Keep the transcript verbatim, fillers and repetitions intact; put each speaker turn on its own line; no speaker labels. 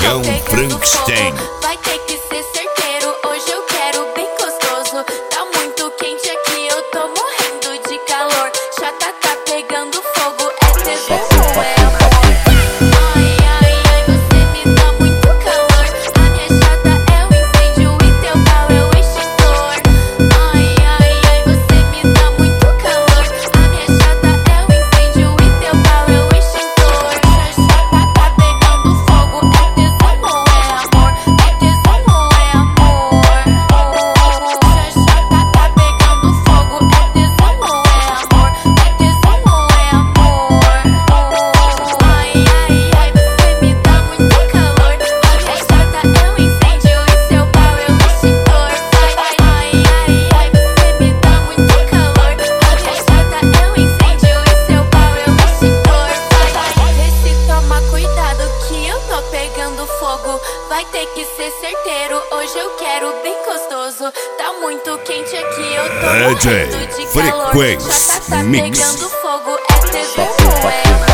Região Frankenstein.
Vai ter que ser certeiro, hoje eu quero bem gostoso. Tá muito quente aqui, eu tô morrendo de calor. Chata tá pegando fogo, é tesão ou é amor? Ai, ai, ai, você me dá muito calor. A minha chata é o incêndio e teu pau é o extintor. Ai, ai, ai, você me dá muito calor. A minha chata é o incêndio e teu pau é o extintor. Chata tá pegando fogo, é tesão ou é amor? É tesão ou é amor? Chata tá pegando fogo, é tesão ou é amor? É tesão ou é amor? Ai, ai, ai, você me dá muito calor. A minha chata é um incêndio e seu pau é o extintor. Ai, ai, ai, ai, você me dá muito calor. A minha chata é um incêndio e seu pau é o extintor. Vê se toma cuidado que eu tô pegando fogo. Vai ter que ser certeiro, hoje eu quero bem gostoso. Tá muito quente aqui, eu tô
D J
morrendo de calor.
Frequency
Chata tá
Mix.
pegando fogo, é tesão ou é amor?